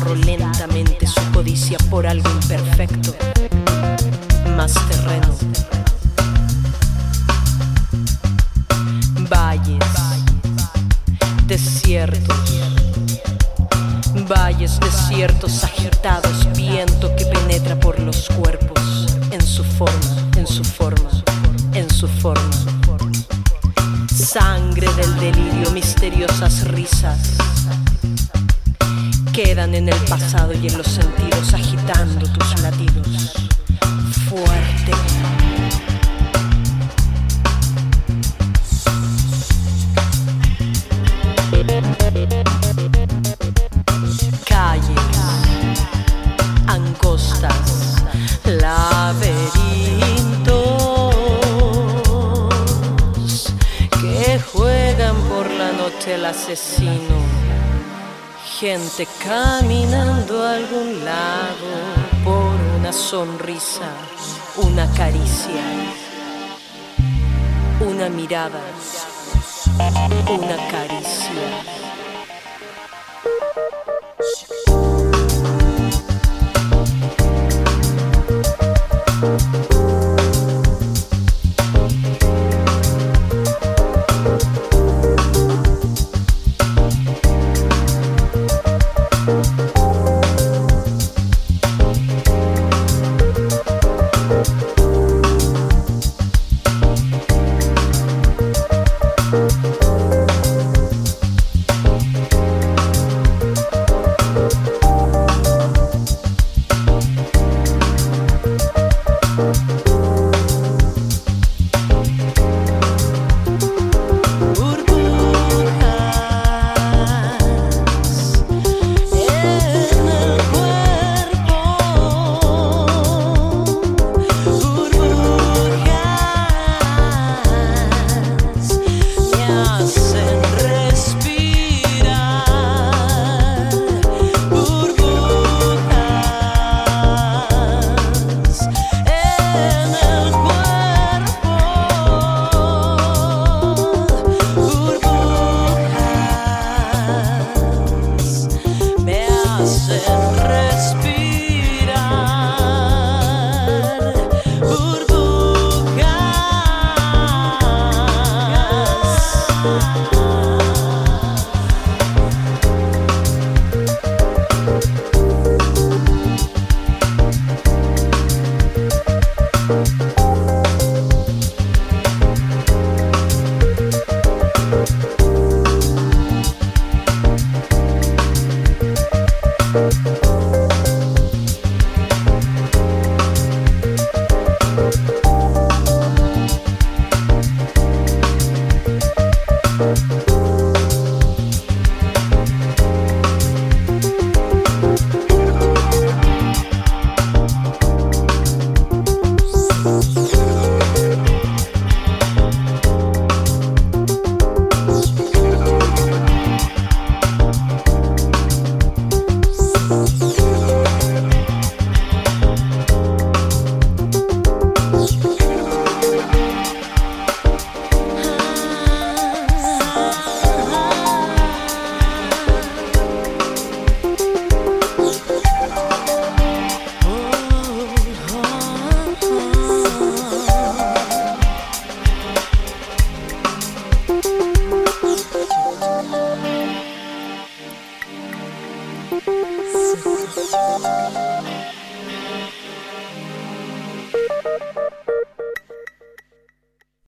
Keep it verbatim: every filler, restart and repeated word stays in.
desgarro lentamente su codicia por algo imperfecto, más terreno. Valles, desiertos, valles desiertos agitados, viento que penetra por los cuerpos, en su forma, en su forma, en su forma. Sangre del delirio, misteriosas risas quedan en el pasado y en los sentidos, agitando tus latidos. Fuerte. Calles angostas, laberintos que juegan por la noche el asesino. Gente caminando a algún lado por una sonrisa, una caricia, una mirada, una caricia.